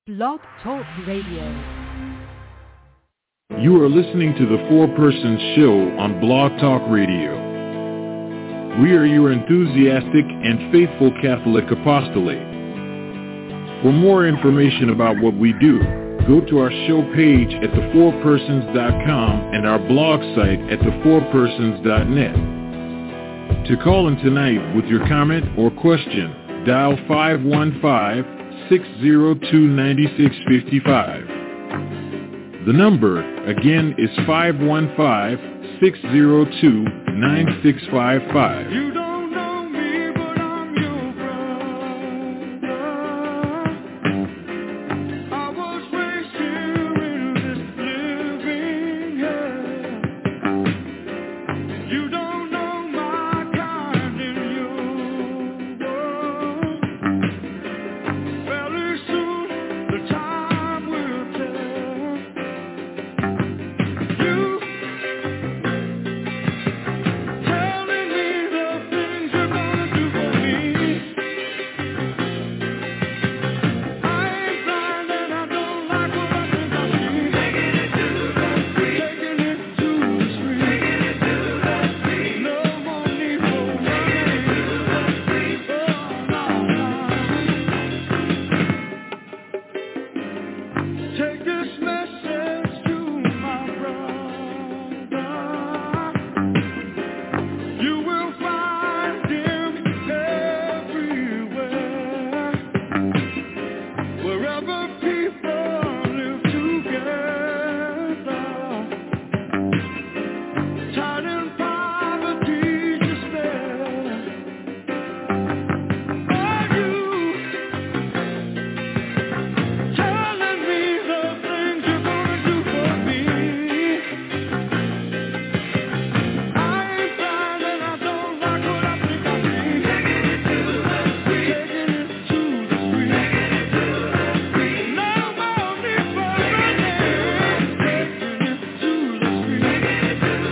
Blog Talk Radio. You are listening to the Four Persons Show on Blog Talk Radio. We are your enthusiastic and faithful Catholic apostolate. For more information about what we do, go to our show page at thefourpersons.com and our blog site at thefourpersons.net. To call in tonight with your comment or question, dial 515-602-9655. The number, again, is 515-602-9655. You don't know me, but I'm your brother. I was raised here in this living hell. You don't know my kind in your world. Very soon the time will tell. You telling me the things you're gonna do for me. I ain't blind and I don't like what I think I see. Taking it to the street. Taking it to the street. Taking it to the street. No more need for running. To the street. Oh, no, take this message to my brother. You will find him everywhere. Wherever people live together. Tied in poverty, despair. Are you telling me the things you're gonna do for me? I ain't blind and I don't like what I think I see. Taking it to the street. Taking it to the street. Taking it to the street. No more need for running. Taking it to the street. Taking it to the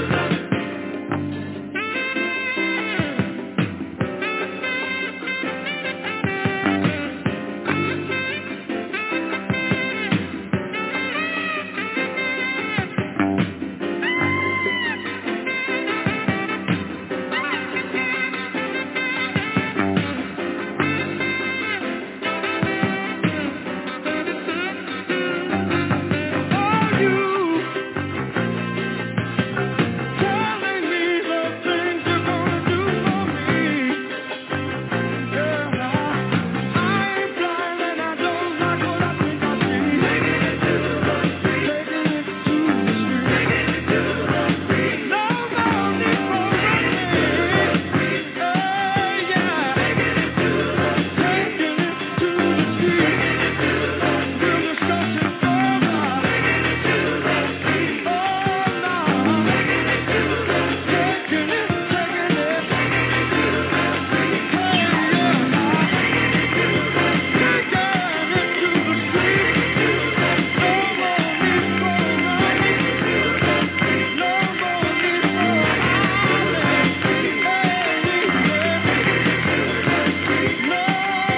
Are you telling me the things you're gonna do for me? Yeah, I ain't blind and I don't like what I think I see. Taking it to the street. Taking it to the street. Taking it to the street. No more need for running. Yeah. Taking it to the street. Taking it to the street. We'll discuss it further. Taking it to the street. Oh, no. Taking it to the street. Taking it, taking it. Taking it to the street. Hey, yeah. Taking it to the street. Taking it to the street. No more need for running. No more need for hiding. Hey, yeah. No,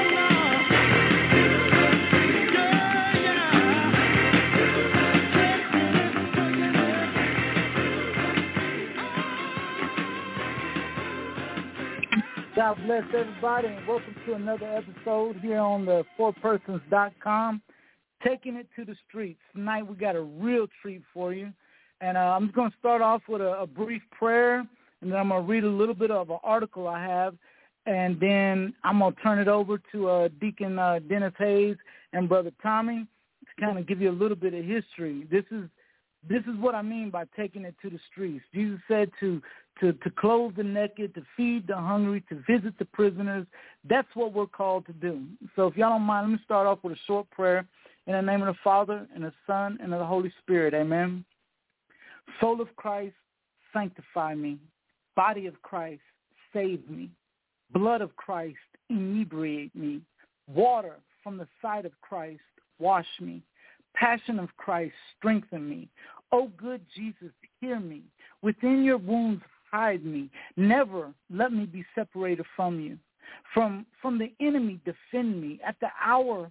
God bless everybody and welcome to another episode here on the fourpersons.com, taking it to the streets. Tonight we got a real treat for you. And I'm just going to start off with a brief prayer, and then I'm going to read a little bit of an article I have, and then I'm going to turn it over to Deacon Dennis Hayes and Brother Tommy to kind of give you a little bit of history. This is what I mean by taking it to the streets. Jesus said to clothe the naked, to feed the hungry, to visit the prisoners. That's what we're called to do. So if y'all don't mind, let me start off with a short prayer. In the name of the Father, and the Son, and of the Holy Spirit. Amen. Soul of Christ, sanctify me. Body of Christ, save me. Blood of Christ, inebriate me. Water from the side of Christ, wash me. Passion of Christ, strengthen me. O good Jesus, hear me. Within your wounds, hide me. Never let me be separated from you. From the enemy, defend me. At the hour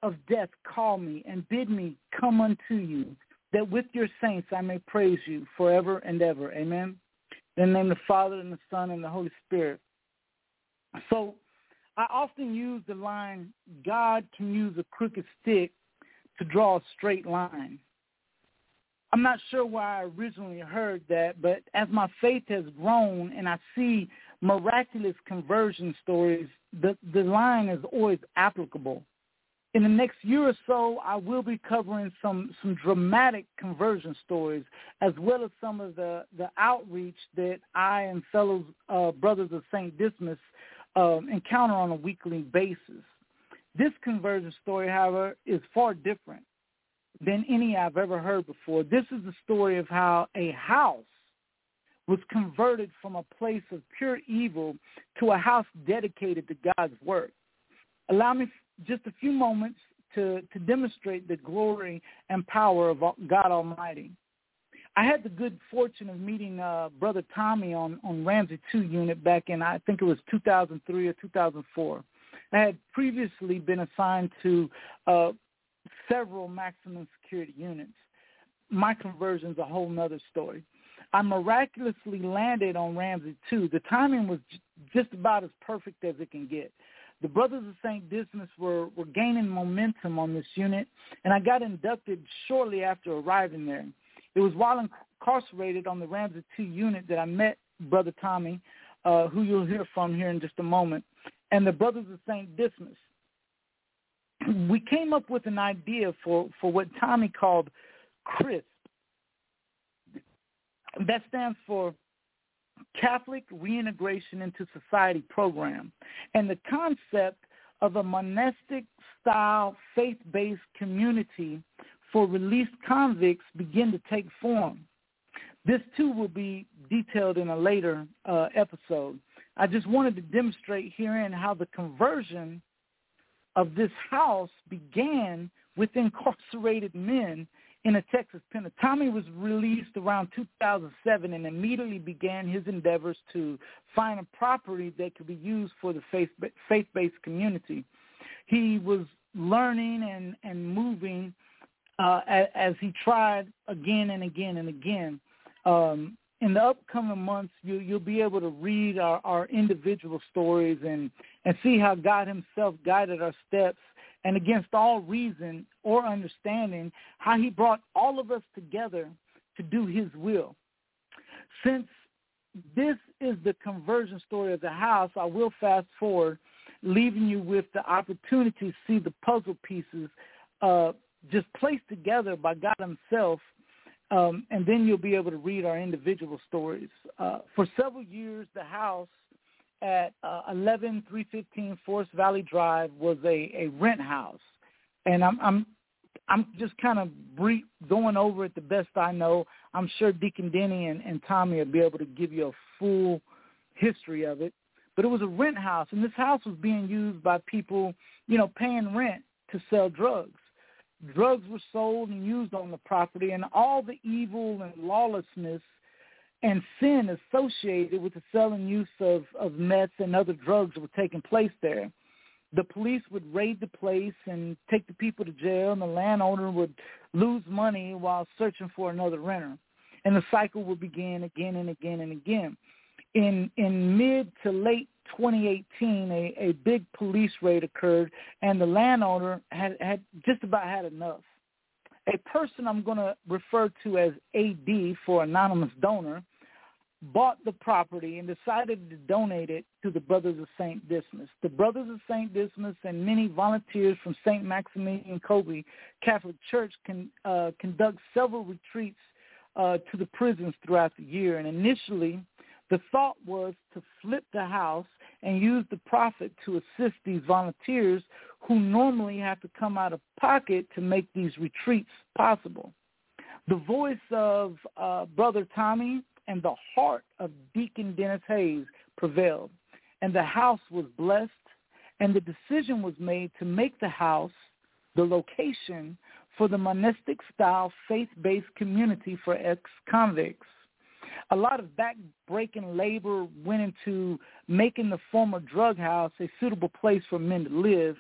of death call me and bid me come unto you, that with your saints I may praise you forever and ever. Amen. In the name of the Father and the Son and the Holy Spirit. So I often use the line, God can use a crooked stick to draw a straight line. I'm not sure where I originally heard that, but as my faith has grown and I see miraculous conversion stories, the line is always applicable. In the next year or so, I will be covering some dramatic conversion stories, as well as some of the outreach that I and fellow brothers of St. Dismas encounter on a weekly basis. This conversion story, however, is far different than any I've ever heard before. This is the story of how a house was converted from a place of pure evil to a house dedicated to God's work. Allow me just a few moments to demonstrate the glory and power of God Almighty. I had the good fortune of meeting Brother Tommy on Ramsey 2 unit back in, I think it was 2003 or 2004. I had previously been assigned to several maximum security units. My conversion's a whole nother story. I miraculously landed on Ramsey 2. The timing was just about as perfect as it can get. The Brothers of St. Dismas were gaining momentum on this unit, and I got inducted shortly after arriving there. It was while incarcerated on the Ramsey 2 unit that I met Brother Tommy, who you'll hear from here in just a moment, and the Brothers of St. Dismas. We came up with an idea for what Tommy called CRISP. That stands for Catholic Reintegration into Society Program, and the concept of a monastic-style faith-based community for released convicts begin to take form. This, too, will be detailed in a later episode. I just wanted to demonstrate herein how the conversion of this house began with incarcerated men in a Texas penitentiary. Tommy was released around 2007 and immediately began his endeavors to find a property that could be used for the faith-based community. He was learning and moving as he tried again and again and again. In the upcoming months, you'll be able to read our individual stories and see how God himself guided our steps, and against all reason or understanding, how he brought all of us together to do his will. Since this is the conversion story of the house, I will fast forward, leaving you with the opportunity to see the puzzle pieces just placed together by God himself, and then you'll be able to read our individual stories. For several years, the house at 11315 Forest Valley Drive was a rent house, and I'm just kind of going over it the best I know. I'm sure Deacon Denny and Tommy will be able to give you a full history of it, but it was a rent house, and this house was being used by people, paying rent to sell drugs. Drugs were sold and used on the property, and all the evil and lawlessness and sin associated with the selling use of meth and other drugs were taking place there. The police would raid the place and take the people to jail, and the landowner would lose money while searching for another renter. And the cycle would begin again and again and again. In mid to late 2018, a big police raid occurred, and the landowner had just about had enough. A person I'm going to refer to as AD for Anonymous Donor bought the property and decided to donate it to the Brothers of St. Dismas. The Brothers of St. Dismas and many volunteers from St. Maximilian Kolbe Catholic Church conduct several retreats to the prisons throughout the year. And initially, the thought was to flip the house and use the profit to assist these volunteers who normally have to come out of pocket to make these retreats possible. The voice of Brother Tommy and the heart of Deacon Dennis Hayes prevailed, and the house was blessed, and the decision was made to make the house the location for the monastic-style faith-based community for ex-convicts. A lot of back-breaking labor went into making the former drug house a suitable place for men to live,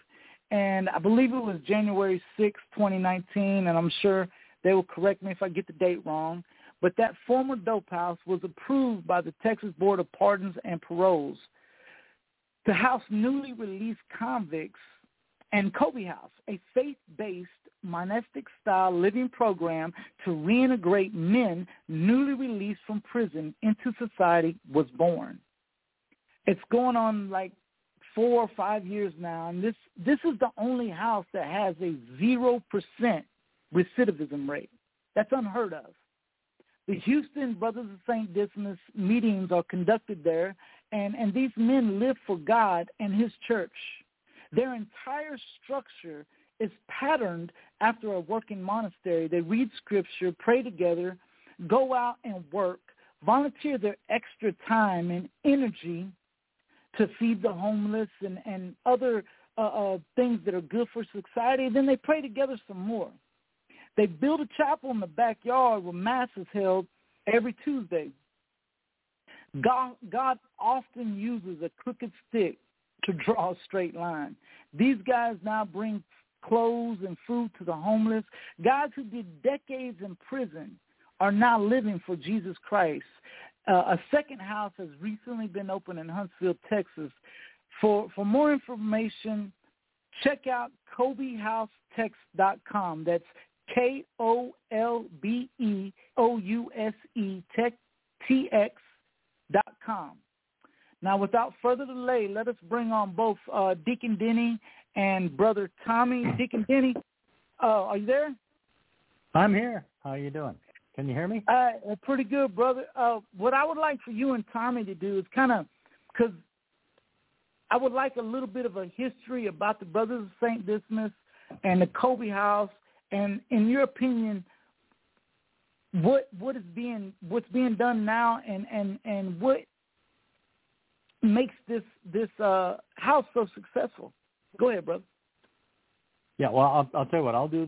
and I believe it was January 6, 2019, and I'm sure they will correct me if I get the date wrong, but that former dope house was approved by the Texas Board of Pardons and Paroles to house newly released convicts, and Kobe House, a faith-based monastic-style living program to reintegrate men newly released from prison into society, was born. It's going on like 4 or 5 years now, and this is the only house that has a 0% recidivism rate. That's unheard of. The Houston Brothers of St. Dismas meetings are conducted there, and these men live for God and his church. Their entire structure is patterned after a working monastery. They read scripture, pray together, go out and work, volunteer their extra time and energy to feed the homeless and other things that are good for society. Then they pray together some more. They build a chapel in the backyard where mass is held every Tuesday. God often uses a crooked stick to draw a straight line. These guys now bring clothes and food to the homeless. Guys who did decades in prison are now living for Jesus Christ. A second house has recently been opened in Huntsville, Texas. For more information, check out KobeHouseTex.com. That's KOLBEOUSE TX.com. Now, without further delay, let us bring on both Deacon Denny and Brother Tommy. Deacon Denny, are you there? I'm here. How are you doing? Can you hear me? Pretty good, brother. What I would like for you and Tommy to do is kind of, because I would like a little bit of a history about the Brothers of St. Dismas and the Kobe House, and in your opinion, what's being done now, and what makes this house so successful. Go ahead, brother. Yeah, well, I'll tell you what. I'll do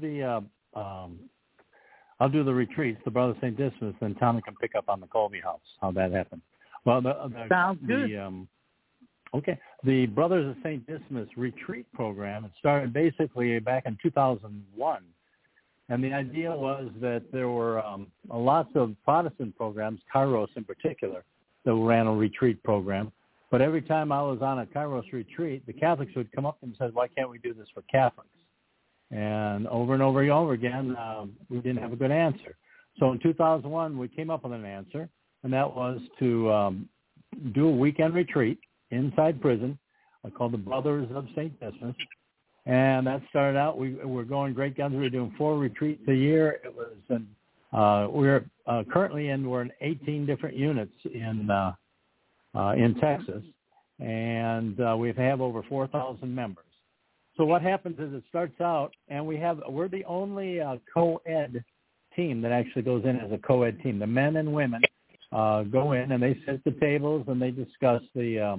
the retreats, the Brothers of St. Dismas, and Tommy can pick up on the Colby House. How that happened. Well, sounds good. Okay, the Brothers of St. Dismas retreat program, it started basically back in 2001. And the idea was that there were lots of Protestant programs, Kairos in particular, that ran a retreat program. But every time I was on a Kairos retreat, the Catholics would come up and say, why can't we do this for Catholics? And over again, we didn't have a good answer. So in 2001, we came up with an answer, and that was to do a weekend retreat inside prison called the Brothers of St. Dismas. And that started out, we were going great guns. We were doing 4 retreats a year. It was, we're currently we're in 18 different units in Texas, and we have over 4,000 members. So what happens is it starts out, and we're the only co-ed team that actually goes in as a co-ed team. The men and women go in and they sit at the tables and they discuss the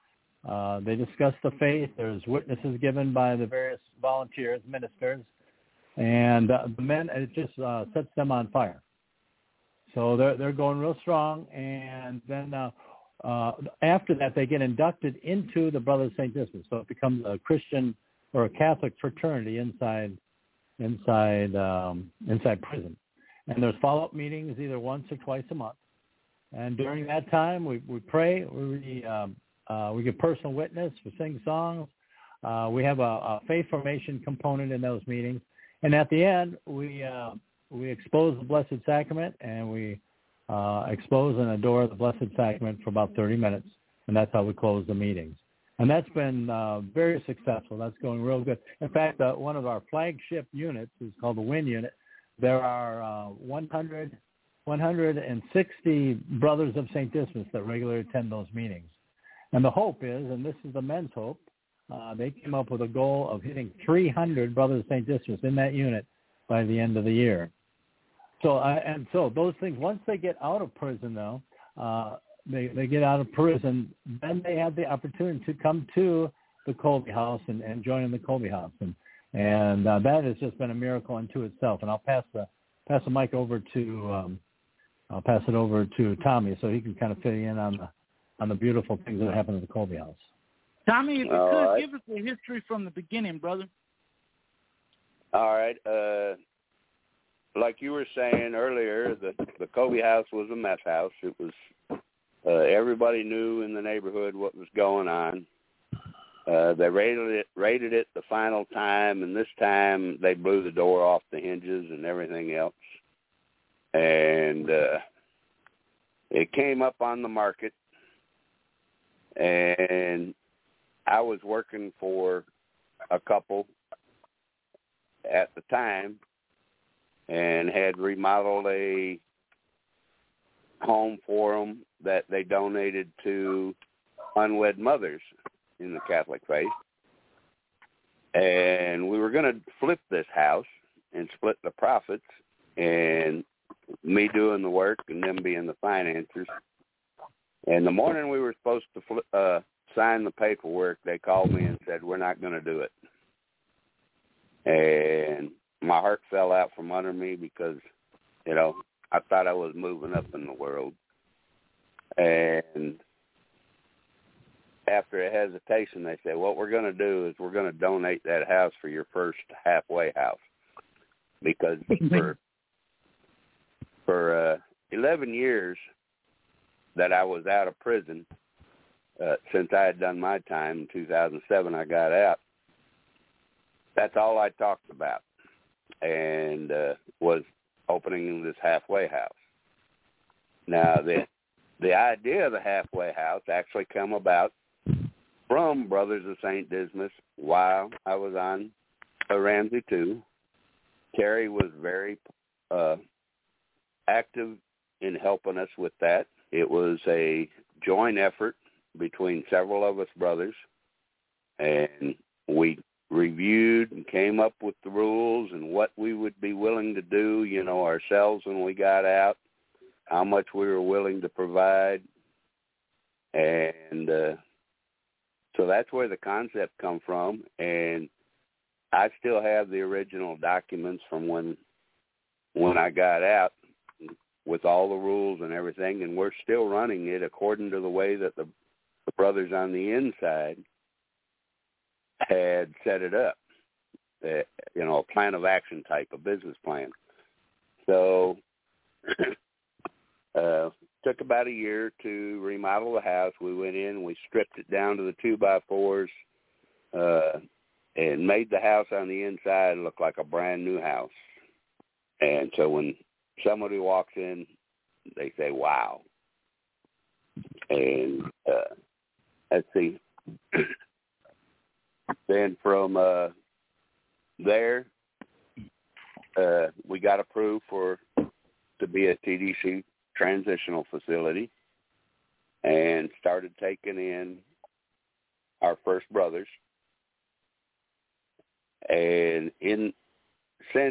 faith. There's witnesses given by the various volunteers, ministers, and the men, it just sets them on fire. So they're going real strong, and then after that they get inducted into the Brothers of St. Dismas. So it becomes a Christian or a Catholic fraternity inside prison. And there's follow-up meetings either once or twice a month. And during that time, we pray, we give personal witness, we sing songs. We have a faith formation component in those meetings. And at the end, we expose the Blessed Sacrament, and we expose and adore the Blessed Sacrament for about 30 minutes. And that's how we close the meetings. And that's been very successful. That's going real good. In fact, one of our flagship units is called the WIN unit. There are 160 Brothers of St. Dismas that regularly attend those meetings. And the hope is, and this is the men's hope, they came up with a goal of hitting 300 Brothers of St. Dismas in that unit by the end of the year. So those things, once they get out of prison, though, they get out of prison, then they have the opportunity to come to the Colby House and join in the Colby House. And that has just been a miracle unto itself. And I'll pass the mic over to Tommy so he can kind of fill you in on the beautiful things that happen at the Colby House. Tommy, if you All could, right. give us the history from the beginning, brother. All right. Like you were saying earlier, the Kobe house was a mess house. It was everybody knew in the neighborhood what was going on. They raided it the final time, and this time they blew the door off the hinges and everything else. And it came up on the market, and I was working for a couple at the time and had remodeled a home for them that they donated to unwed mothers in the Catholic faith. And we were going to flip this house and split the profits, and me doing the work and them being the financiers. And the morning we were supposed to sign the paperwork, they called me and said, we're not going to do it. And my heart fell out from under me because, you know, I thought I was moving up in the world. And after a hesitation, they said, what we're going to do is we're going to donate that house for your first halfway house. Because for 11 years that I was out of prison, since I had done my time in 2007, I got out. That's all I talked about, and was opening this halfway house. Now, the idea of the halfway house actually came about from Brothers of St. Dismas while I was on Ramsey 2. Terry was very active in helping us with that. It was a joint effort between several of us brothers, and we reviewed and came up with the rules and what we would be willing to do, you know, ourselves when we got out, how much we were willing to provide. And so that's where the concept come from. And I still have the original documents from when I got out with all the rules and everything, and we're still running it according to the way that the brothers on the inside had set it up, you know, a plan of action type, a business plan. So took about a year to remodel the house. We went in, we stripped it down to the 2x4s, and made the house on the inside look like a brand new house. And so when somebody walks in, they say, wow. And let's see. Then from there, we got approved to be a TDC transitional facility and started taking in our first brothers. And since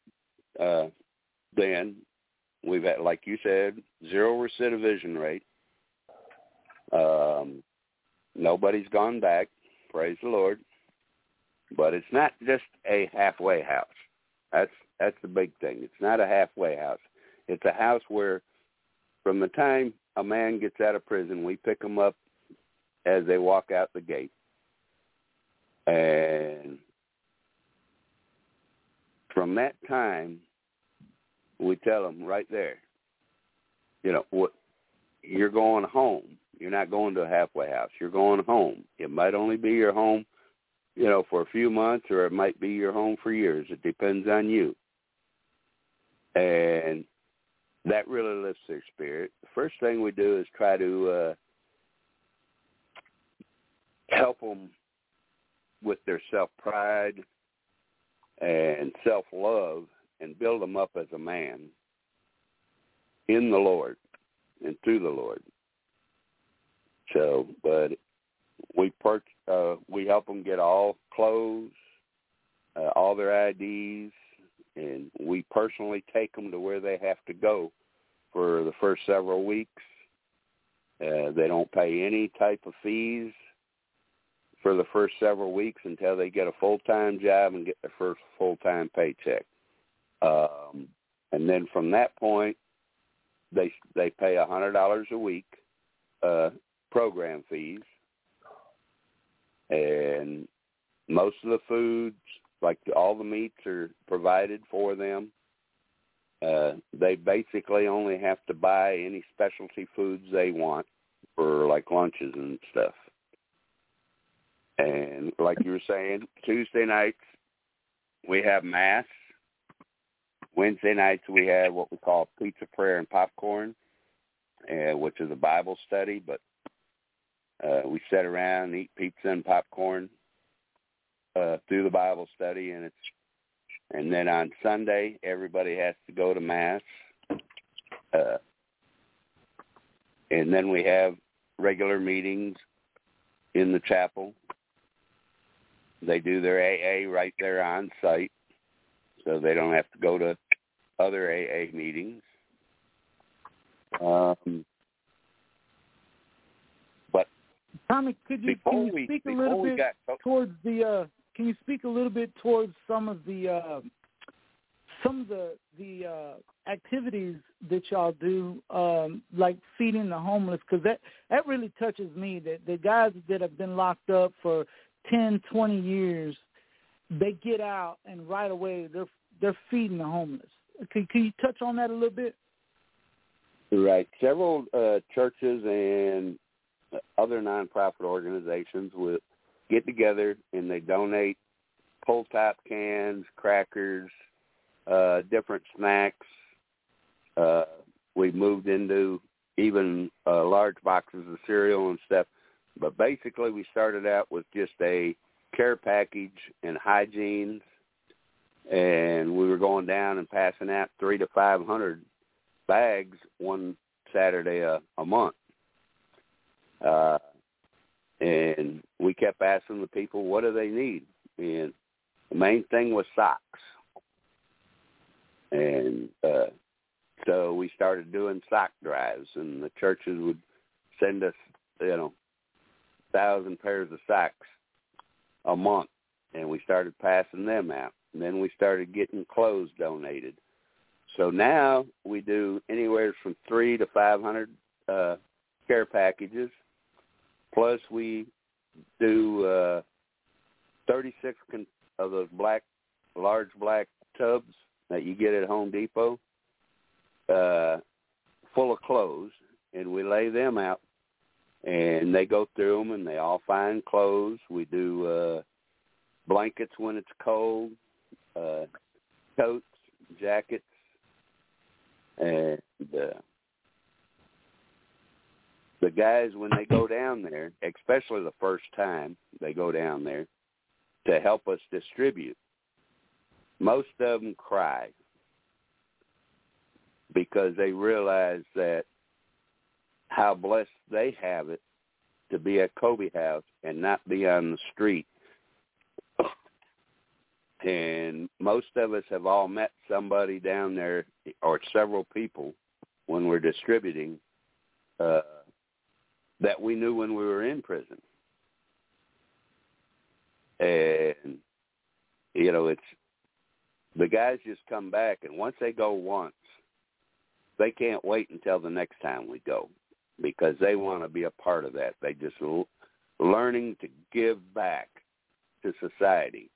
then, we've had, like you said, 0 recidivism rate. Nobody's gone back, praise the Lord. But it's not just a halfway house. That's the big thing. It's not a halfway house. It's a house where from the time a man gets out of prison, we pick them up as they walk out the gate. And from that time, we tell them right there, you know, what you're going home. You're not going to a halfway house. You're going home. It might only be your home, you know, for a few months, or it might be your home for years. It depends on you. And that really lifts their spirit. The first thing we do is try to help them with their self-pride and self-love and build them up as a man in the Lord and through the Lord. So, but we help them get all clothes, all their IDs, and we personally take them to where they have to go for the first several weeks. They don't pay any type of fees for the first several weeks until they get a full-time job and get their first full-time paycheck. And then from that point, they pay $100 a week program fees. And most of the foods, like all the meats, are provided for them. They basically only have to buy any specialty foods they want for like lunches and stuff. And like you were saying, Tuesday nights we have Mass. Wednesday nights we have what we call pizza, prayer, and popcorn, which is a Bible study. But we sit around and eat pizza and popcorn through the Bible study, and then on Sunday everybody has to go to Mass. And then we have regular meetings in the chapel. They do their AA right there on site, so they don't have to go to other AA meetings. But Tommy, can you speak a little bit towards the? Can you speak a little bit towards some of the activities that y'all do, like feeding the homeless? Because that really touches me. That the guys that have been locked up for 10, 20 years, they get out and right away they're feeding the homeless. Can you touch on that a little bit? Right. Several churches and other nonprofit organizations will get together and they donate pull-top cans, crackers, different snacks. We've moved into even large boxes of cereal and stuff. But basically we started out with just a care package and hygiene, and we were going down and passing out 300 to 500 bags one Saturday a month. And we kept asking the people, what do they need? And the main thing was socks. And so we started doing sock drives, and the churches would send us, 1,000 pairs of socks a month, and we started passing them out. And then we started getting clothes donated. So now we do anywhere from 300 to 500 care packages. Plus we do 36 of those large black tubs that you get at Home Depot, full of clothes, and we lay them out, and they go through them, and they all find clothes. We do blankets when it's cold, coats, jackets, and the guys, when they go down there, especially the first time they go down there to help us distribute, most of them cry because they realize that how blessed they have it to be at Kobe House and not be on the street. And most of us have all met somebody down there, or several people, when we're distributing, that we knew when we were in prison. And, it's, the guys just come back, and once they go once, they can't wait until the next time we go, because they want to be a part of that. They just learning to give back to society.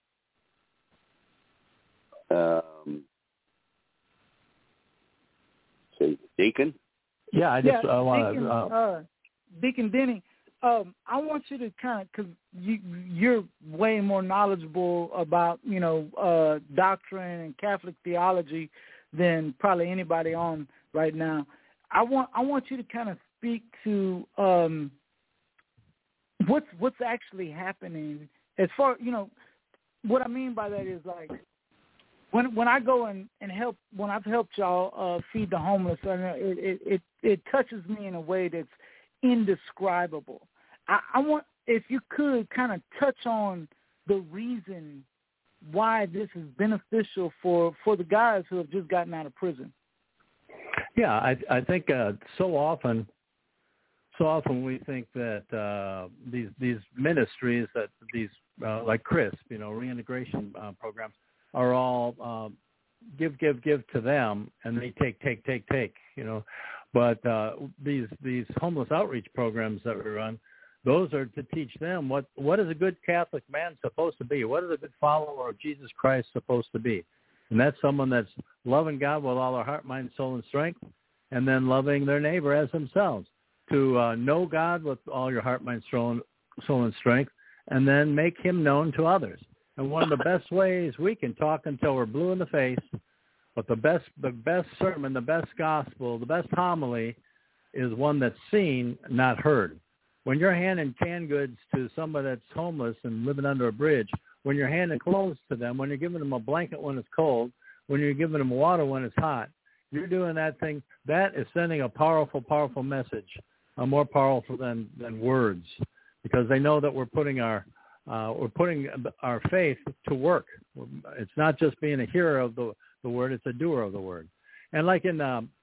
So, Deacon? Yeah, I just want to... Deacon Denny, I want you to kind of, because you're way more knowledgeable about, doctrine and Catholic theology than probably anybody on right now. I want you to kind of speak to what's actually happening as far, what I mean by that is like, when I go and help, when I've helped y'all feed the homeless, it touches me in a way that's indescribable. I want, if you could kind of touch on the reason why this is beneficial for the guys who have just gotten out of prison. Yeah, I think so often we think that these ministries, that these like CRISP, reintegration programs, are all give to them, and they take. But these homeless outreach programs that we run, those are to teach them what is a good Catholic man supposed to be? What is a good follower of Jesus Christ supposed to be? And that's someone that's loving God with all their heart, mind, soul, and strength, and then loving their neighbor as themselves. To know God with all your heart, mind, soul, and strength, and then make him known to others. And one of the best ways we can talk until we're blue in the face, but the best sermon, the best gospel, the best homily is one that's seen, not heard. When you're handing canned goods to somebody that's homeless and living under a bridge, when you're handing clothes to them, when you're giving them a blanket when it's cold, when you're giving them water when it's hot, you're doing that thing. That is sending a powerful, powerful message, more powerful than words, because they know that we're putting our faith to work. It's not just being a hearer of the word; it's a doer of the word. And like in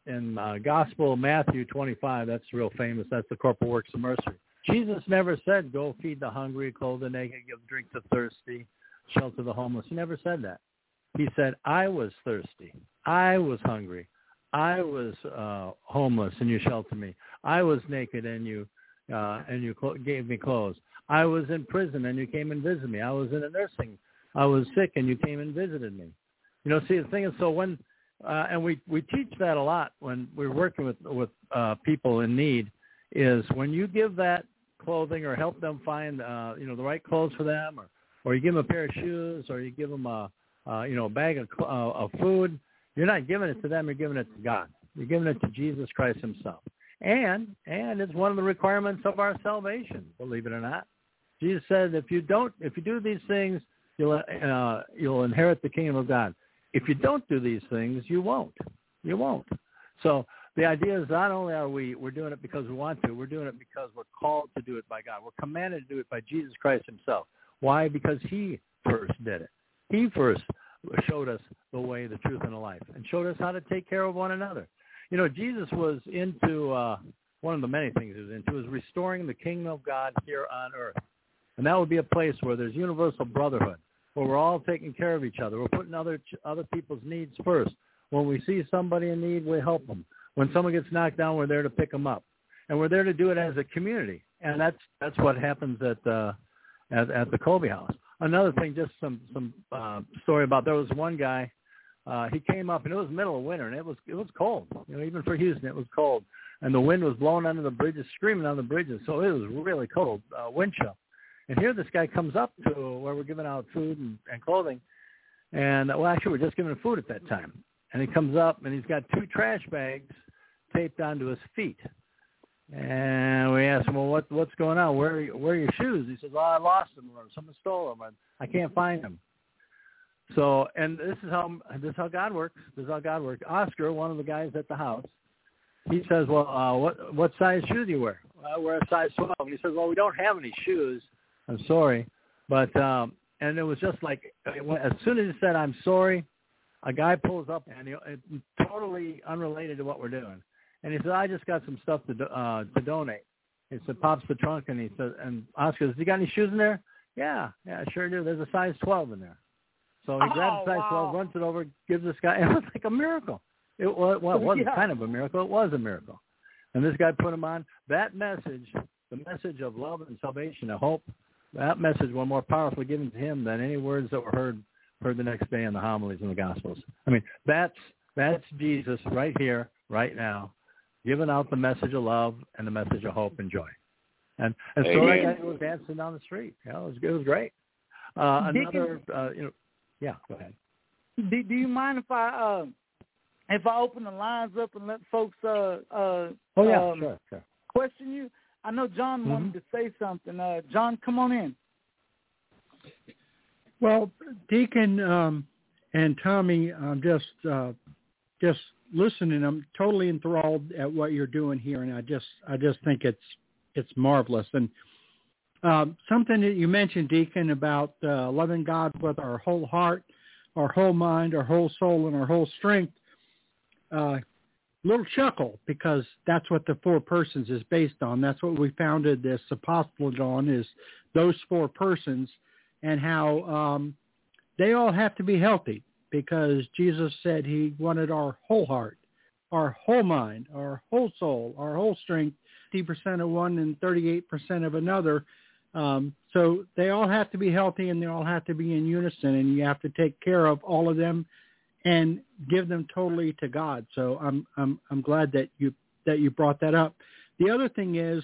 Gospel Matthew 25, that's real famous. That's the corporal works of mercy. Jesus never said, "Go feed the hungry, clothe the naked, give drink to thirsty, shelter the homeless." He never said that. He said, "I was thirsty. I was hungry. I was homeless, and you sheltered me. I was naked, and you gave me clothes. I was in prison, and you came and visited me. I was in a nursing. I was sick, and you came and visited me." You know, see, the thing is, so when and we teach that a lot when we're working with people in need, is when you give that clothing or help them find the right clothes for them, or you give them a pair of shoes, or you give them a bag of food, you're not giving it to them, you're giving it to God. You're giving it to Jesus Christ himself. And it's one of the requirements of our salvation, believe it or not. Jesus said, if you do these things, you'll inherit the kingdom of God. If you don't do these things, you won't. You won't. So the idea is not only are we're doing it because we want to, we're doing it because we're called to do it by God. We're commanded to do it by Jesus Christ himself. Why? Because he first did it. He first showed us the way, the truth, and the life, and showed us how to take care of one another. You know, Jesus was into one of the many things he was into was restoring the kingdom of God here on earth. And that would be a place where there's universal brotherhood, where we're all taking care of each other. We're putting other people's needs first. When we see somebody in need, we help them. When someone gets knocked down, we're there to pick them up. And we're there to do it as a community. And that's what happens at the Colby House. Another thing, just some story about, there was one guy, he came up, and it was middle of winter, and it was cold. You know, even for Houston, it was cold. And the wind was blowing under the bridges, screaming on the bridges. So it was really cold, wind chill. And here this guy comes up to where we're giving out food and clothing. And, well, actually, we're just giving him food at that time. And he comes up, and he's got 2 trash bags taped onto his feet. And we asked him, well, what's going on? Where are your shoes? He says, well, I lost them, or someone stole them. I can't find them. So, and this is how God works. This is how God works. Oscar, one of the guys at the house, he says, well, what size shoes do you wear? Well, I wear a size 12. And he says, well, we don't have any shoes. I'm sorry. But, and it was just like, as soon as he said, I'm sorry, a guy pulls up, and totally unrelated to what we're doing. And he said, I just got some stuff to donate. He said, pops the trunk, and he said, and Oscar says, you got any shoes in there? Yeah, I sure do. There's a size 12 in there. So he grabs a size 12, runs it over, gives this guy. It was like a miracle. It wasn't kind of a miracle. It was a miracle. And this guy put him on. That message, the message of love and salvation and hope, that message was more powerfully given to him than any words that were heard the next day in the homilies and the Gospels. I mean, that's Jesus right here, right now, giving out the message of love and the message of hope and joy. And so that guy was dancing down the street. You know, it was great. Another, yeah, go ahead. Do you mind if I open the lines up and let folks sure. question you? I know John wanted to say something. John, come on in. Well, Deacon and Tommy, I'm just listening. I'm totally enthralled at what you're doing here, and I just think it's marvelous. And something that you mentioned, Deacon, about loving God with our whole heart, our whole mind, our whole soul, and our whole strength. Little chuckle, because that's what the 4 persons is based on. That's what we founded this apostolate on, is those 4 persons, and how they all have to be healthy, because Jesus said he wanted our whole heart, our whole mind, our whole soul, our whole strength 60% of one and 38% of another. So they all have to be healthy and they all have to be in unison, and you have to take care of all of them and give them totally to God. So I'm glad that you brought that up. The other thing is,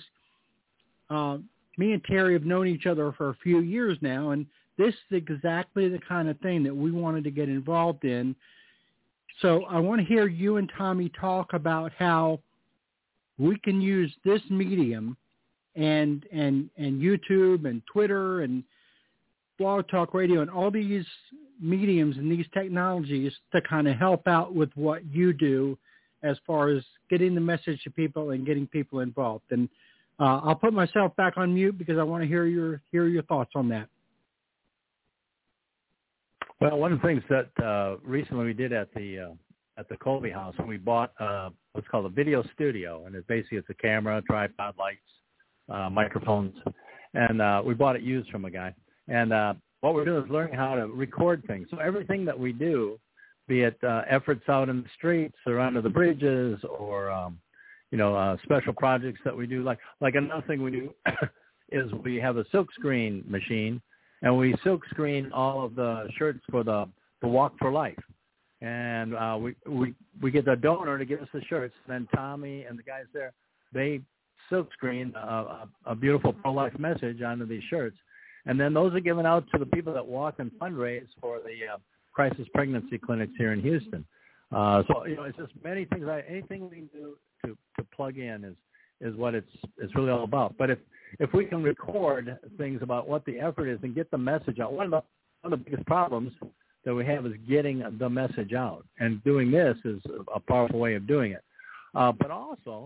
me and Terry have known each other for a few years now, and this is exactly the kind of thing that we wanted to get involved in. So I want to hear you and Tommy talk about how we can use this medium and YouTube and Twitter and Blog Talk Radio and all these mediums and these technologies to kind of help out with what you do as far as getting the message to people and getting people involved. And I'll put myself back on mute because I want to hear your thoughts on that. Well, one of the things that recently we did at the Colby House, we bought what's called a video studio, and it's a camera, tripod, lights, microphones, and we bought it used from a guy. And what we're doing is learning how to record things. So everything that we do, be it efforts out in the streets or under the bridges or special projects that we do, like another thing we do is we have a silk screen machine, and we silk screen all of the shirts for the Walk for Life. And we get the donor to give us the shirts. Then Tommy and the guys there, they silk screen a beautiful pro-life message onto these shirts. And then those are given out to the people that walk and fundraise for the crisis pregnancy clinics here in Houston. So it's just many things. Anything we can do to plug in is what it's really all about. But if we can record things about what the effort is and get the message out, one of the biggest problems that we have is getting the message out. And doing this is a powerful way of doing it. But also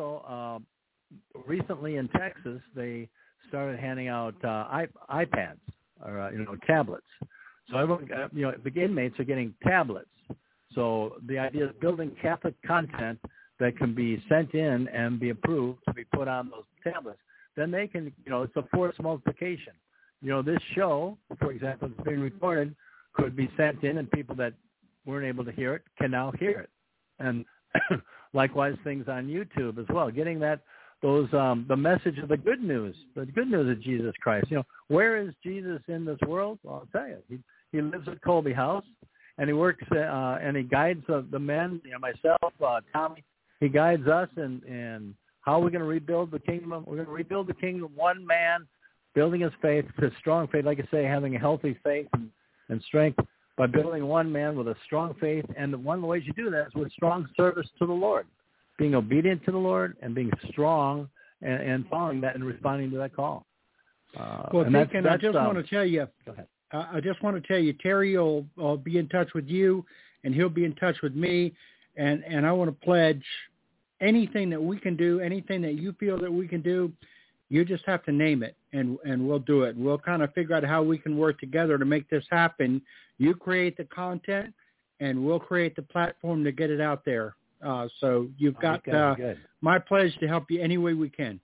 recently in Texas, they started handing out iPads or tablets. So everyone, the inmates are getting tablets. So the idea is building Catholic content that can be sent in and be approved to be put on those tablets. Then they can, it's a force multiplication. This show, for example, that's being recorded, could be sent in, and people that weren't able to hear it can now hear it. And likewise, things on YouTube as well, getting the message of the good news of Jesus Christ. Where is Jesus in this world? Well, I'll tell you, he lives at Colby House, and he works and he guides the men, myself, Tommy. He guides us in how we're going to rebuild the kingdom. We're going to rebuild the kingdom, one man building his faith, his strong faith, like I say, having a healthy faith and strength by building one man with a strong faith. And one of the ways you do that is with strong service to the Lord, being obedient to the Lord and being strong and following that and responding to that call. Well, Deacon, I just want to tell you, go ahead. I just want to tell you, Terry will be in touch with you, and he'll be in touch with me, and I want to pledge anything that we can do, anything that you feel that we can do, you just have to name it, and we'll do it. We'll kind of figure out how we can work together to make this happen. You create the content, and we'll create the platform to get it out there. So you've got my pledge to help you any way we can.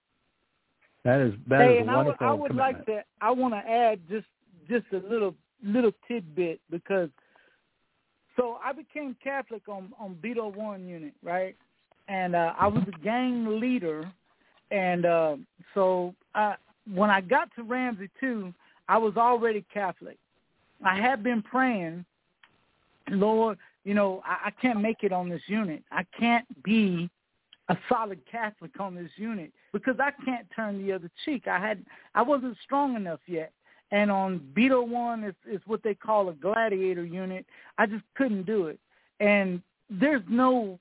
That is a wonderful I would commitment. I want to add just a little tidbit, because so I became Catholic on Beto 1 unit, right? And I was a gang leader, and so when I got to Ramsey 2, I was already Catholic. I had been praying, Lord, I can't make it on this unit. I can't be a solid Catholic on this unit because I can't turn the other cheek. I wasn't strong enough yet. And on Beto 1, it's what they call a gladiator unit. I just couldn't do it. And there's no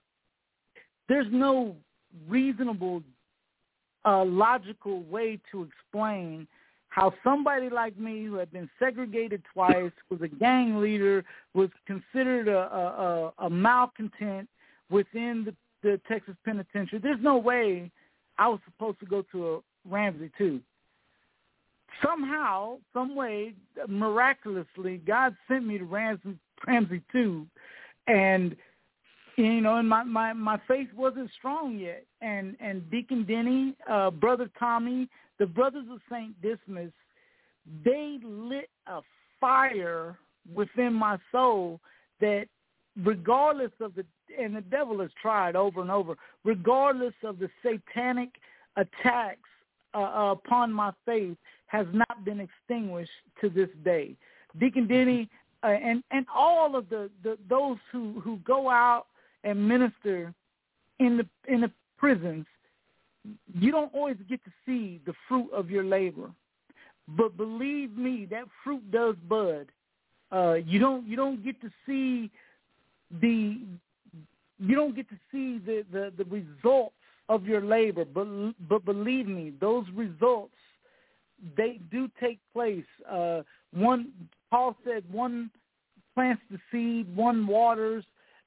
reasonable, logical way to explain how somebody like me, who had been segregated twice, was a gang leader, was considered a malcontent within the Texas penitentiary. There's no way I was supposed to go to a Ramsey 2. Somehow, some way, miraculously, God sent me to Ramsey 2, and and my faith wasn't strong yet. And Deacon Denny, Brother Tommy, the Brothers of St. Dismas, they lit a fire within my soul that regardless of and the devil has tried over and over, regardless of the satanic attacks upon my faith, has not been extinguished to this day. Deacon Denny and all of those who go out and minister in the prisons, you don't always get to see the fruit of your labor, but believe me, that fruit does bud. You don't get to see the results of your labor, but believe me, those results, they do take place. Paul said, one plants the seed, one waters,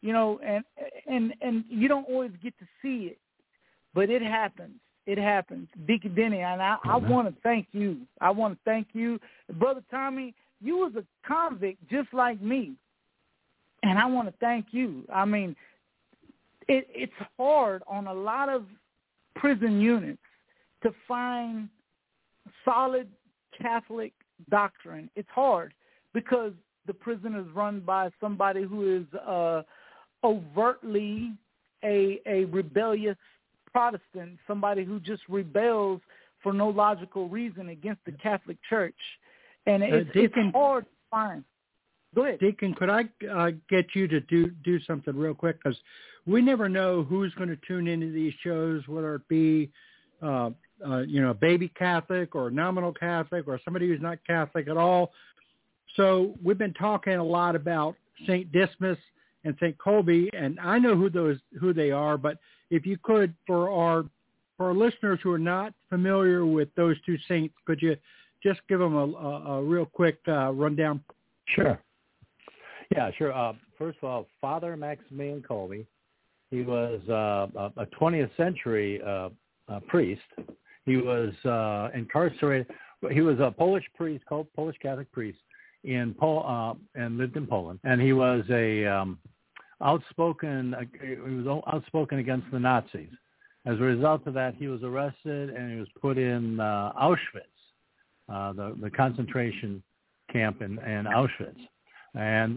and you don't always get to see it, but it happens. It happens. Deacon Denny, and I want to thank you. I want to thank you. Brother Tommy, you was a convict just like me, and I want to thank you. I mean, it's hard on a lot of prison units to find solid Catholic doctrine. It's hard because the prison is run by somebody who is overtly a rebellious Protestant, somebody who just rebels for no logical reason against the Catholic Church. And it's hard to find. Go ahead. Deacon, could I get you to do something real quick? Because we never know who's going to tune into these shows, whether it be baby Catholic or nominal Catholic or somebody who's not Catholic at all. So we've been talking a lot about St. Dismas and St. Colby, and I know who they are, but if you could, for our listeners who are not familiar with those two saints, could you just give them a real quick rundown? Sure. Yeah, sure. First of all, Father Maximilian Kolbe, he was a 20th century priest. He was incarcerated. He was a Polish priest, called Polish Catholic priest, and lived in Poland. And he was outspoken against the Nazis. As a result of that, he was arrested and he was put in Auschwitz, the concentration camp in Auschwitz. And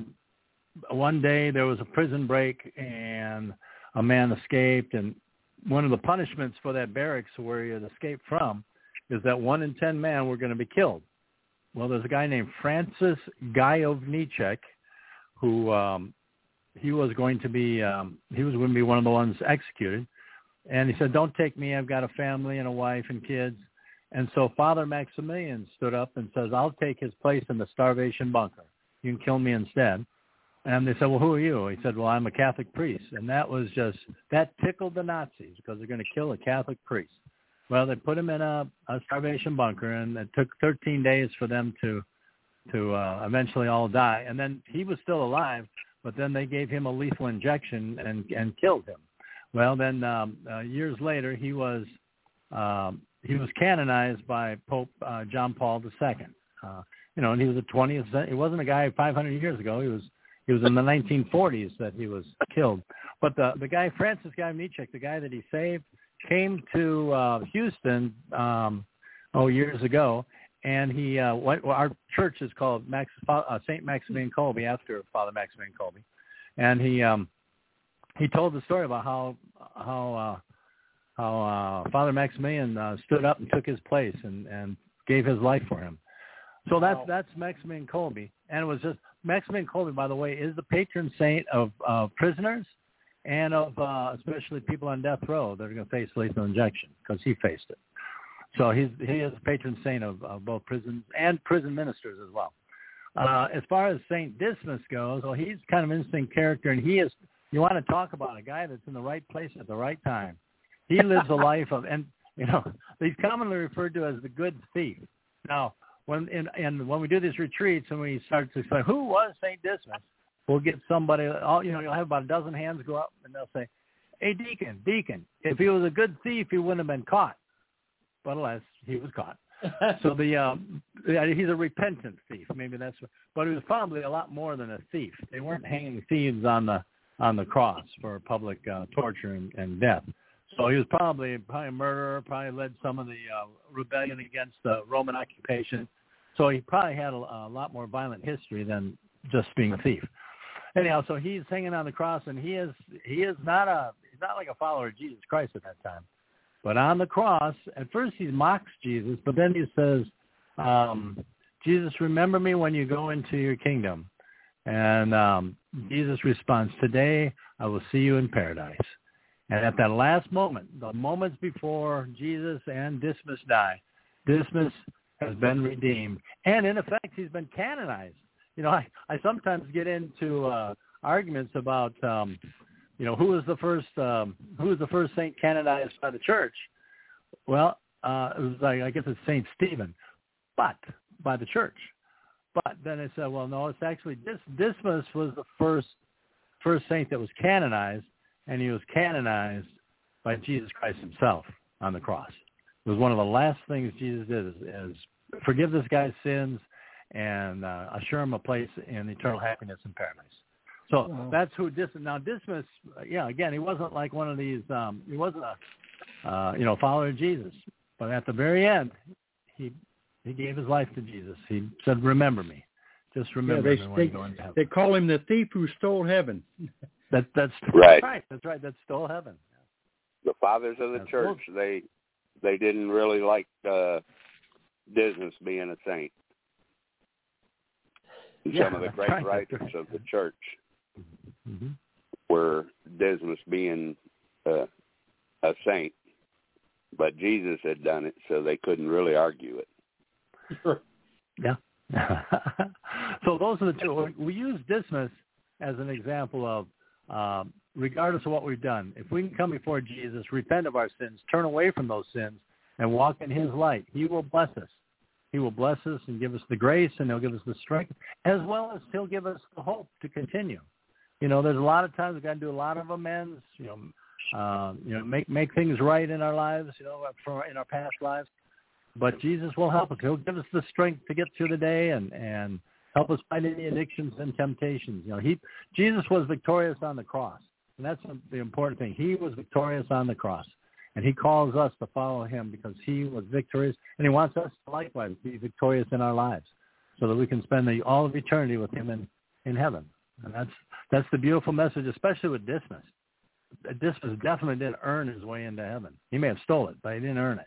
one day there was a prison break and a man escaped. And one of the punishments for that barracks where he had escaped from is that 1 in 10 men were going to be killed. Well, there's a guy named Francis Gajowniczek who he was going to be one of the ones executed. And he said, "Don't take me. I've got a family and a wife and kids." And so Father Maximilian stood up and says, "I'll take his place in the starvation bunker. You can kill me instead." And they said, "Well, who are you?" He said, "Well, I'm a Catholic priest." And that tickled the Nazis because they're going to kill a Catholic priest. Well, they put him in a starvation bunker, and it took 13 days for them to eventually all die. And then he was still alive, but then they gave him a lethal injection and killed him. Well, then years later, he was canonized by Pope John Paul II. And he was a 20th. He wasn't a guy 500 years ago. He was in the 1940s that he was killed. But the guy Francis Gajowniczek, the guy that he saved, came to Houston years ago, and he our church is called St. Maximilian Kolbe after Father Maximilian Kolbe, and he told the story about how Father Maximilian stood up and took his place and gave his life for him. So that's Maximilian Kolbe, and it was just Maximilian Kolbe, by the way, is the patron saint of prisoners and of especially people on death row that are going to face lethal injection, because he faced it. So he is the patron saint of both prisons and prison ministers as well. As far as St. Dismas goes, well, he's kind of an interesting character, and he is. You want to talk about a guy that's in the right place at the right time. He lives a life of, and he's commonly referred to as the good thief. Now, when we do these retreats and we start to say, who was St. Dismas? We'll get somebody, you'll have about a dozen hands go up, and they'll say, "Hey, Deacon, if he was a good thief, he wouldn't have been caught." But alas, he was caught. So he's a repentant thief. Maybe that's what, but he was probably a lot more than a thief. They weren't hanging thieves on the cross for public torture and death. So he was probably a murderer, probably led some of the rebellion against the Roman occupation. So he probably had a lot more violent history than just being a thief. anyhow, so he's hanging on the cross, and he's not like a follower of Jesus Christ at that time. But on the cross, at first he mocks Jesus, but then he says, Jesus, remember me when you go into your kingdom. And Jesus responds, today I will see you in paradise. And at that last moment, the moments before Jesus and Dismas die, Dismas has been redeemed. And in effect, he's been canonized. You know, I sometimes get into arguments about, who was the first saint canonized by the church? Well, it was I guess it's Saint Stephen, but by the church. But then I said, well, no, it's actually Dismas was the first saint that was canonized, and he was canonized by Jesus Christ himself on the cross. It was one of the last things Jesus did is forgive this guy's sins and assure him a place in eternal happiness in paradise. So that's who Dismas. Now Dismas, again, he wasn't like one of these. He wasn't a follower of Jesus. But at the very end, he gave his life to Jesus. He said, "Remember me, just remember me when you go into heaven." They call him the thief who stole heaven. Right. That's right. That stole heaven. The fathers of the church, they didn't really like Dismas being a saint. Some of the great writers of the church were Dismas being a saint, but Jesus had done it, so they couldn't really argue it. Sure. Yeah. So those are the two. We use Dismas as an example of, regardless of what we've done, if we can come before Jesus, repent of our sins, turn away from those sins, and walk in his light, he will bless us. He will bless us and give us the grace, and he'll give us the strength, as well as he'll give us the hope to continue. You know, there's a lot of times we've got to do a lot of amends, make things right in our lives, in our past lives. But Jesus will help us. He'll give us the strength to get through the day and help us fight any addictions and temptations. Jesus was victorious on the cross, and that's the important thing. He was victorious on the cross, and he calls us to follow him because he was victorious, and he wants us to likewise be victorious in our lives so that we can spend all of eternity with him in heaven. And that's the beautiful message, especially with Dismas. Dismas definitely didn't earn his way into heaven. He may have stole it, but he didn't earn it.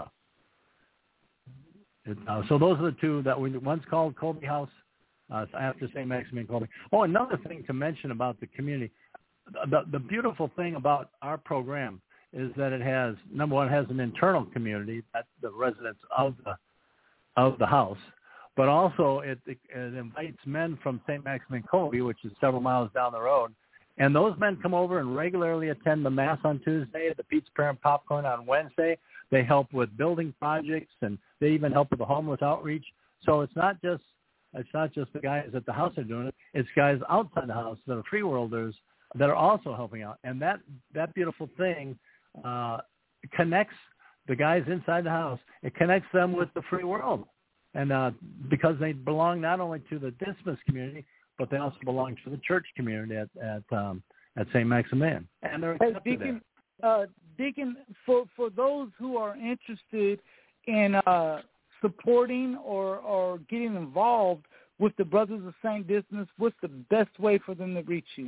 So those are the two that we once called Colby House, after St. Maximilian Kolbe. Oh, another thing to mention about the community, the beautiful thing about our program is that it has, number one, it has an internal community, that's the residents of the house, but also it invites men from St. Maximilian Kolbe, which is several miles down the road, and those men come over and regularly attend the Mass on Tuesday, the Pizza, Prayer, and Popcorn on Wednesday. They help with building projects, and they even help with the homeless outreach. So it's not just the guys at the house that are doing it. It's guys outside the house that are free worlders that are also helping out. And that beautiful thing connects the guys inside the house. It connects them with the free world. And because they belong not only to the Dismas community, but they also belong to the church community at St. Maximilian. And they're accepted there. Deacon, for those who are interested in supporting or getting involved with the Brothers of St. Dismas, what's the best way for them to reach you?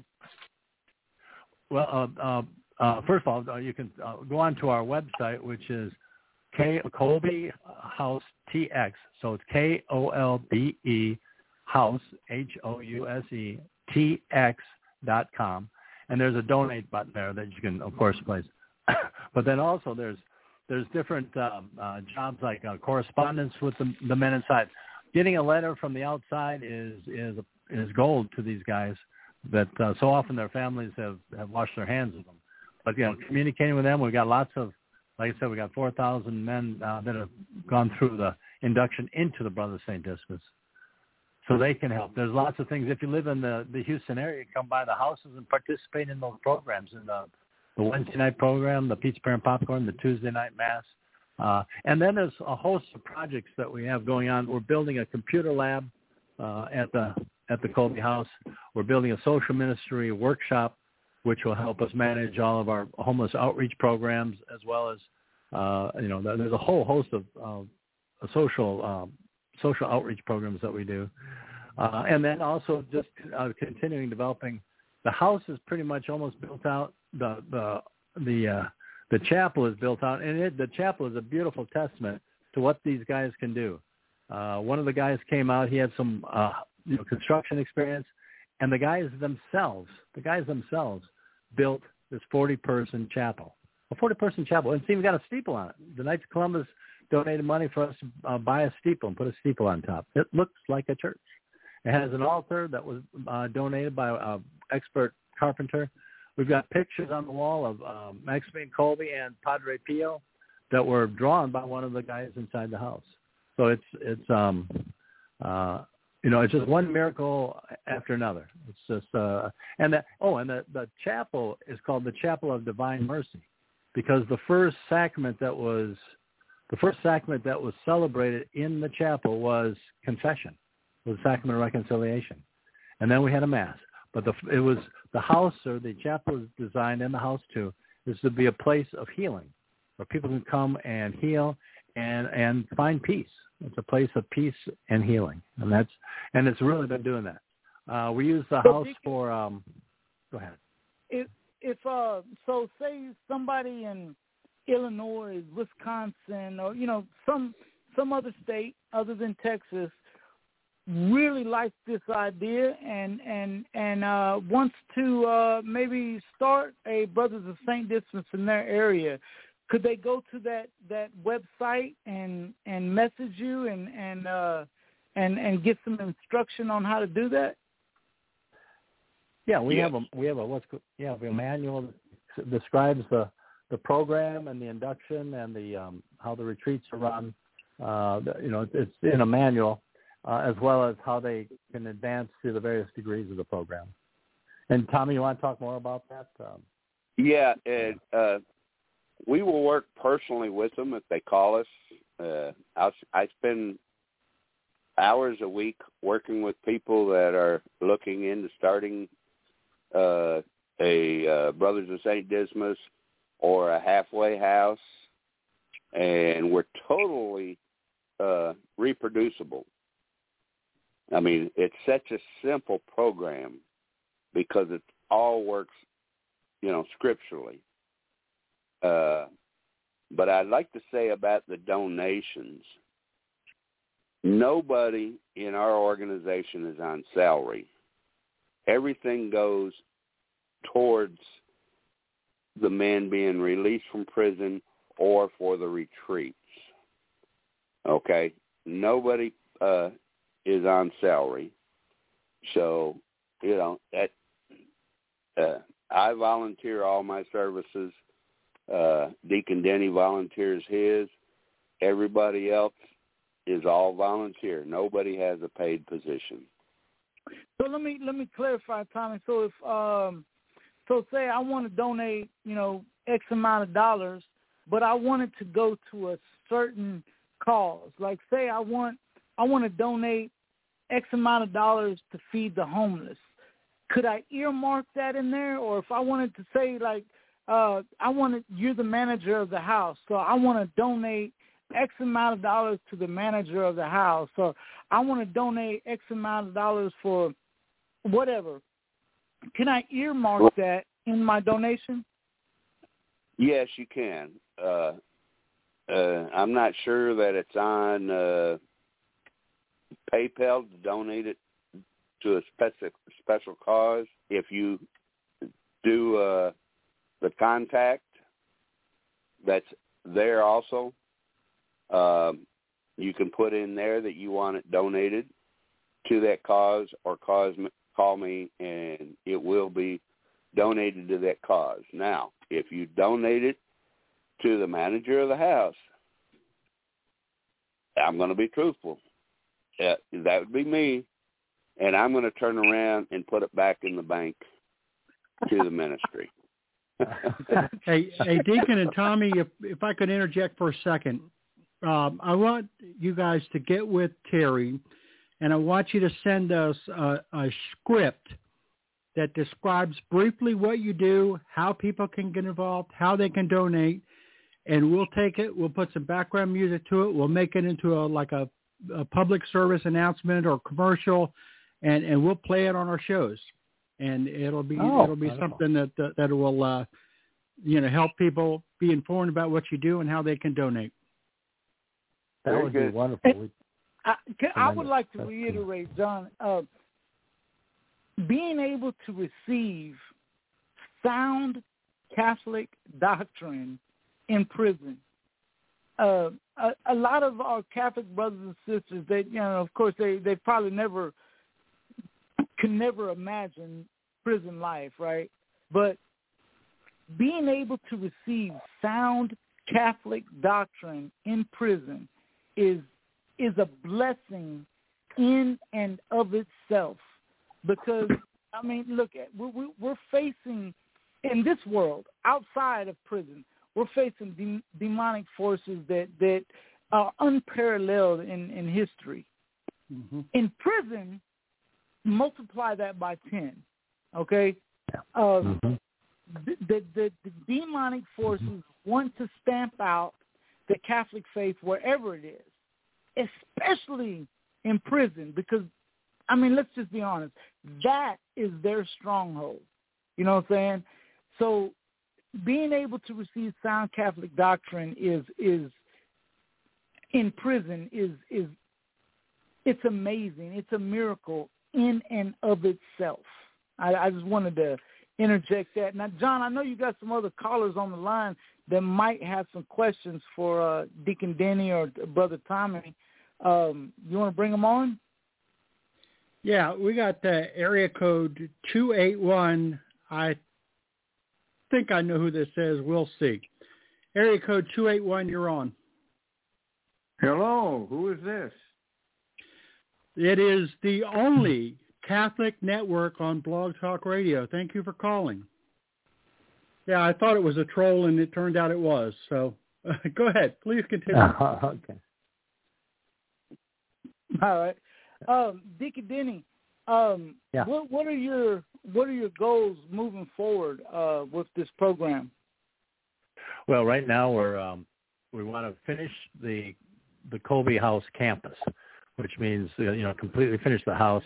Well, first of all, you can go on to our website, which is Kolbe House TX. So it's KOLBE House HOUSE TX.com, and there's a donate button there that you can, of course, place. But then also there's different jobs like correspondence with the men inside. Getting a letter from the outside is gold to these guys that so often their families have washed their hands of them. But communicating with them, we've got lots of, like I said, we got 4,000 men that have gone through the induction into the Brothers St. Dismas, so they can help. There's lots of things. If you live in the Houston area, come by the houses and participate in those programs, in the Wednesday night program, the Pizza, Prayer, and Popcorn, the Tuesday night Mass. And then there's a host of projects that we have going on. We're building a computer lab at the Kolbe House. We're building a social ministry workshop, which will help us manage all of our homeless outreach programs, as well as, there's a whole host of social outreach programs that we do. And then also just continuing developing. The house is pretty much almost built out. The chapel is built out, and the chapel is a beautiful testament to what these guys can do. One of the guys came out. He had some construction experience, and the guys themselves built this 40-person chapel. A 40-person chapel. And see, we got a steeple on it. The Knights of Columbus donated money for us to buy a steeple and put a steeple on top. It looks like a church. It has an altar that was donated by an expert carpenter. We've got pictures on the wall of Maximilian Kolbe and Padre Pio that were drawn by one of the guys inside the house. So it's just one miracle after another. It's just the chapel is called the Chapel of Divine Mercy, because the first sacrament that was celebrated in the chapel was confession, was the sacrament of reconciliation, and then we had a mass. But the house, or the chapel is designed, and the house too, is to be a place of healing, where people can come and heal and find peace. It's a place of peace and healing, and it's really been doing that. We use the house for. Go ahead. If so, say somebody in Illinois, Wisconsin, or some other state other than Texas really likes this idea and wants to maybe start a Brothers of St. Dismas in their area. Could they go to that website and message you and get some instruction on how to do that? Yeah, we have a manual that describes the program and the induction and the how the retreats are run. It's in a manual, as well as how they can advance through the various degrees of the program. And Tommy, you want to talk more about that? We will work personally with them if they call us. I spend hours a week working with people that are looking into starting a Brothers of St. Dismas or a halfway house, and we're totally reproducible. I mean, it's such a simple program because it all works, scripturally. But I'd like to say about the donations, nobody in our organization is on salary. Everything goes towards the men being released from prison or for the retreats. Okay? Nobody is on salary. So, that I volunteer all my services. Deacon Denny volunteers his. Everybody else is all volunteer. Nobody has a paid position. So let me clarify, Tommy. So if say I want to donate, X amount of dollars, but I want it to go to a certain cause. Like say I want to donate X amount of dollars to feed the homeless. Could I earmark that in there? Or if I wanted to say you're the manager of the house, so I want to donate X amount of dollars to the manager of the house, so I want to donate X amount of dollars for whatever. Can I earmark that in my donation? Yes, you can. I'm not sure that it's on PayPal to donate it to a special cause. If you do the contact that's there also, you can put in there that you want it donated to that cause, or call me and it will be donated to that cause. Now, if you donate it to the manager of the house, I'm going to be truthful. That would be me, and I'm going to turn around and put it back in the bank to the ministry. Hey, Deacon and Tommy, if I could interject for a second, I want you guys to get with Terry, and I want you to send us a script that describes briefly what you do, how people can get involved, how they can donate, and we'll take it. We'll put some background music to it. We'll make it into a public service announcement or commercial, and we'll play it on our shows, and it'll be something that will help people be informed about what you do and how they can donate. That would be wonderful. I would like to reiterate, John, being able to receive sound Catholic doctrine in prison. A lot of our Catholic brothers and sisters, of course, they probably can never imagine prison life, right? But being able to receive sound Catholic doctrine in prison is a blessing in and of itself. Because, I mean, look, we're facing, in this world, outside of prison, we're facing demonic forces that are unparalleled in history. Mm-hmm. In prison, multiply that by 10, okay? The demonic forces want to stamp out the Catholic faith wherever it is, especially in prison, because, I mean, let's just be honest, that is their stronghold. You know what I'm saying? So being able to receive sound Catholic doctrine is in prison is it's amazing. It's a miracle in and of itself. I just wanted to interject that. Now, John, I know you got some other callers on the line that might have some questions for Deacon Denny or Brother Tommy. You want to bring them on? Yeah, we got area code 281. I think I know who this is. We'll see. Area code 281, you're on. Hello, who is this? It is the only Catholic network on Blog Talk Radio. Thank you for calling. Yeah, I thought it was a troll, and it turned out it was. So go ahead. Please continue. Okay. All right. Deacon Denny, what are your goals moving forward with this program? Well, right now we want to finish the Colby House campus, which means completely finish the house.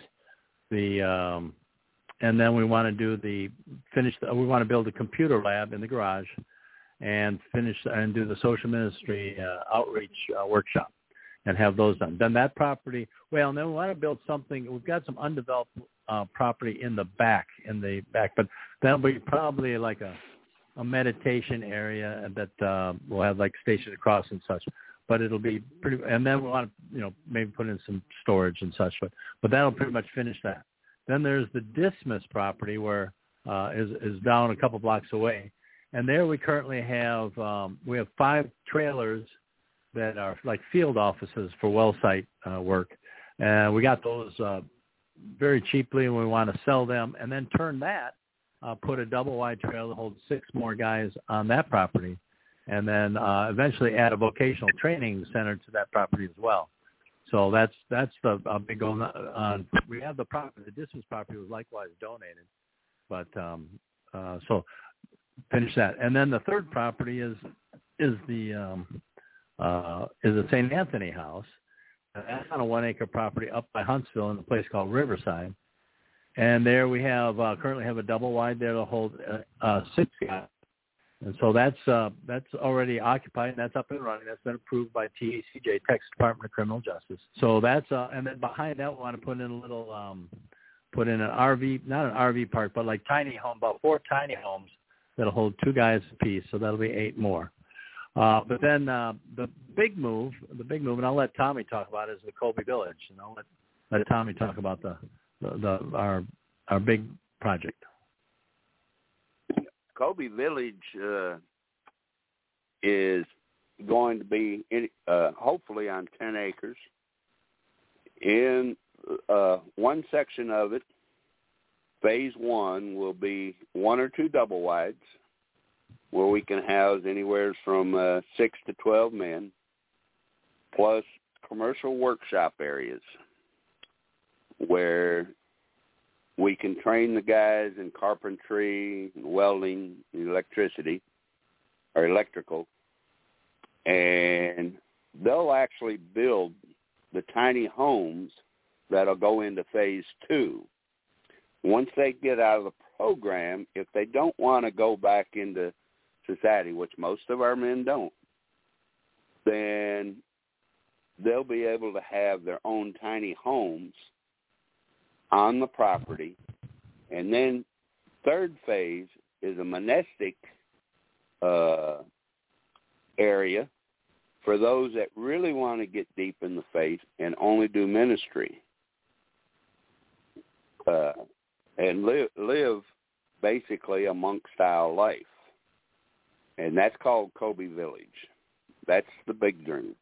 And then we want to we want to build a computer lab in the garage, and do the social ministry outreach workshop, and have those done. Then that property. Well, and then we want to build something. We've got some undeveloped property in the back, but that'll be probably like a meditation area that we'll have like Station Cross and such. But it'll be pretty, and then we want to, maybe put in some storage and such. But that'll pretty much finish that. Then there's the Dismas property, where is down a couple blocks away, and there we currently have 5 trailers that are like field offices for well site work, and we got those very cheaply, and we want to sell them, and then turn that, put a double wide trailer that holds 6 more guys on that property. And then eventually add a vocational training center to that property as well. So that's the big goal. We have the property. The Dismas property was likewise donated, but so finish that. And then the third property is the St. Anthony House. That's on a 1-acre property up by Huntsville in a place called Riverside. And there we have currently have a double wide there to hold 6 guys. And so that's already occupied, and that's up and running. That's been approved by TACJ, Texas Department of Criminal Justice. So that's and then behind that, we want to put in an RV, not an RV park, but like tiny home, about 4 tiny homes that'll hold 2 guys apiece. So that'll be 8 more. But then the big move, and I'll let Tommy talk about it, is the Colby Village. And I'll let Tommy talk about our big project. Colby Village is going to be hopefully on 10 acres. In one section of it, phase 1 will be 1 or 2 double wides, where we can house anywhere from 6 to 12 men, plus commercial workshop areas where we can train the guys in carpentry, welding, electricity, or electrical, and they'll actually build the tiny homes that'll go into phase 2. Once they get out of the program, if they don't want to go back into society, which most of our men don't, then they'll be able to have their own tiny homes on the property. And then third phase is a monastic area for those that really want to get deep in the faith and only do ministry. And live basically a monk-style life. And that's called Kobe Village. That's the big dream.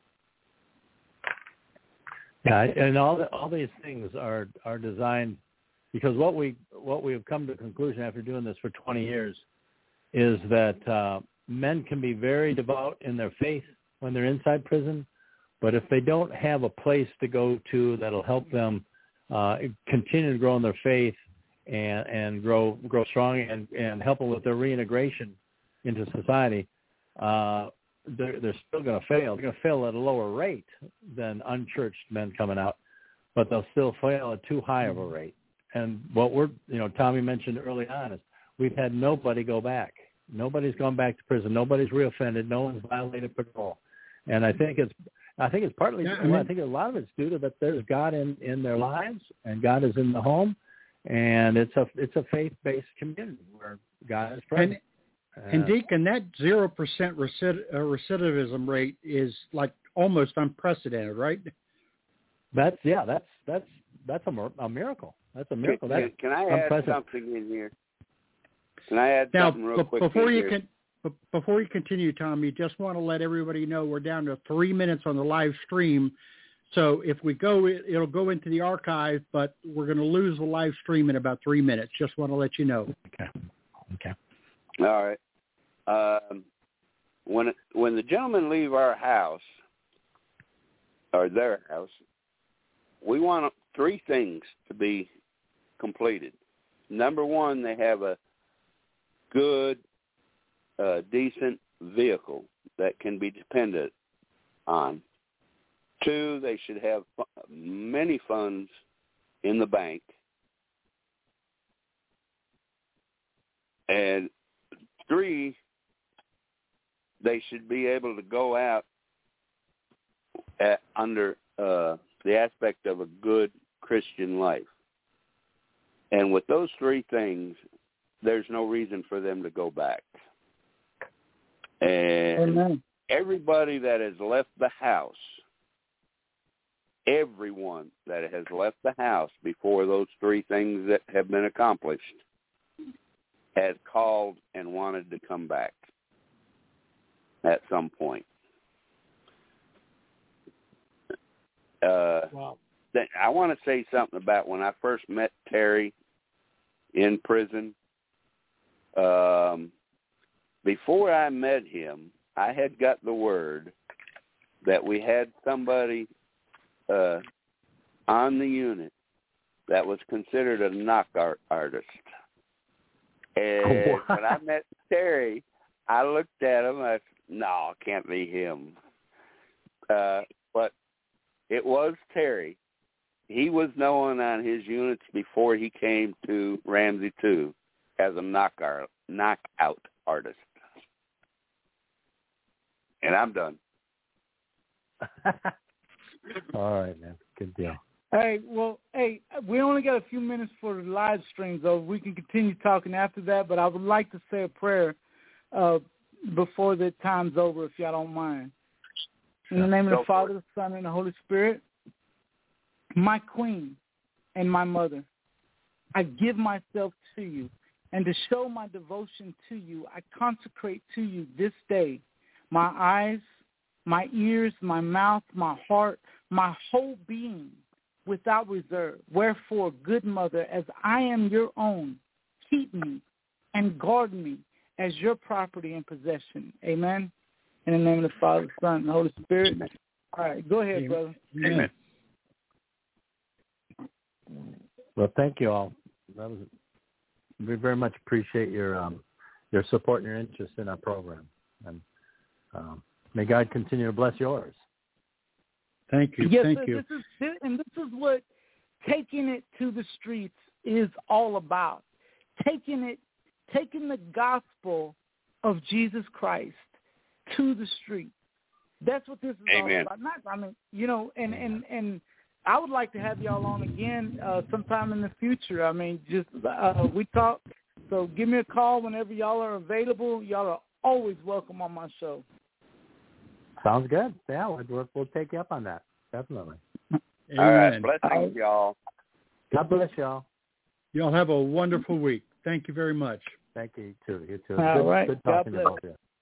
Yeah, and all these things are designed because what we have come to the conclusion after doing this for 20 years is that men can be very devout in their faith when they're inside prison, but if they don't have a place to go to that'll help them continue to grow in their faith and grow strong and help them with their reintegration into society, they're still going to fail. They're going to fail at a lower rate than unchurched men coming out, but they'll still fail at too high of a rate. And what Tommy mentioned early on is we've had nobody go back. Nobody's gone back to prison. Nobody's reoffended. No one's violated parole. And I think it's partly. I think a lot of it's due to that there's God in their lives, and God is in the home, and it's a faith-based community where God is present. And Deacon, that 0% recidivism rate is like almost unprecedented, right? That's a miracle. That's a miracle. Can I add something in here? Can I add something real quick? Before you continue, Tommy, just want to let everybody know we're down to 3 minutes on the live stream. So if we go, it'll go into the archive, but we're going to lose the live stream in about 3 minutes. Just want to let you know. Okay. All right. When the gentlemen leave our house or their house, we want 3 things to be completed. Number 1, they have a good, decent vehicle that can be depended on. 2, they should have many funds in the bank. And 3, they should be able to go out under the aspect of a good Christian life. And with those 3 things, there's no reason for them to go back. And everybody that has left the house, everyone that has left the house before those 3 things that have been accomplished has called and wanted to come back at some point. Wow. I want to say something about when I first met Terry in prison. Before I met him, I had got the word that we had somebody on the unit that was considered a knock artist. And when I met Terry, I looked at him and I said, no, it can't be him. But it was Terry. He was known on his units before he came to Ramsey 2 as a knockout artist. And I'm done. All right, man. Good deal. Hey, we only got a few minutes for the live stream, though. We can continue talking after that, but I would like to say a prayer before the time's over, if y'all don't mind. In the name of the Father, the Son, and the Holy Spirit, my queen and my mother, I give myself to you, and to show my devotion to you, I consecrate to you this day my eyes, my ears, my mouth, my heart, my whole being, without reserve. Wherefore, good mother, as I am your own, keep me and guard me as your property and possession. Amen. In the name of the Father, Son, and the Holy Spirit. All right, go ahead, brother. Amen. Well, thank you all. We very much appreciate your support and your interest in our program. And may God continue to bless yours. Thank you. Yes, Thank you. This is what taking it to the streets is all about. Taking the gospel of Jesus Christ to the street. That's what this is Amen. all about. And I would like to have y'all on again sometime in the future. I mean, just we talk. So give me a call whenever y'all are available. Y'all are always welcome on my show. Sounds good. Yeah, we'll take you up on that. Definitely. Amen. All right. Blessings, y'all. God bless y'all. Y'all have a wonderful week. Thank you very much. Thank you, too. You too. All right. Good God talking to bless. both of you.